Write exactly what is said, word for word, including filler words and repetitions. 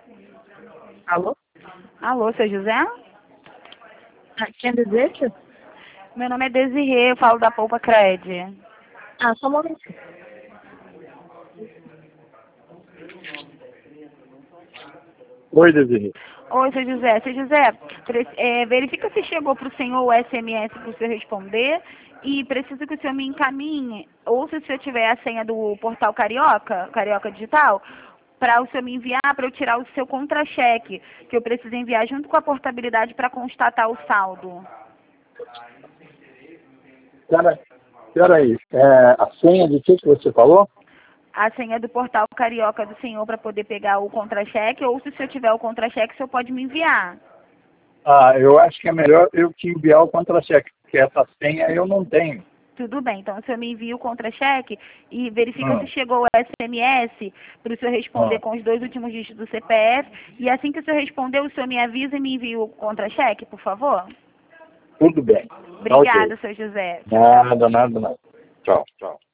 Alô? Alô, seu José? Ah, quem deseja? Meu nome é Desirê, eu falo da Poupa Cred. Ah, só um momento. Oi, Desirê. Oi, seu José. Seu José, pre- é, verifica se chegou para o senhor o S M S para o senhor responder e preciso que o senhor me encaminhe, ou se o senhor tiver a senha do portal Carioca, Carioca Digital, para o senhor me enviar para eu tirar o seu contra-cheque, que eu preciso enviar junto com a portabilidade para constatar o saldo. Pera, peraí, é, a senha de que que você falou? A senha do portal Carioca do senhor para poder pegar o contra-cheque, ou se o senhor tiver o contra-cheque, o senhor pode me enviar. Ah, eu acho que é melhor eu te enviar o contra-cheque, porque essa senha eu não tenho. Tudo bem, então o senhor me envia o contra-cheque e verifica Hum, se chegou o S M S para o senhor responder hum, com os dois últimos dígitos do C P F. E assim que o senhor responder, o senhor me avisa e me envia o contra-cheque, por favor? tudo bem. Tá ok. Obrigada, seu José. Tchau, tchau. Nada, nada, nada. Tchau, tchau.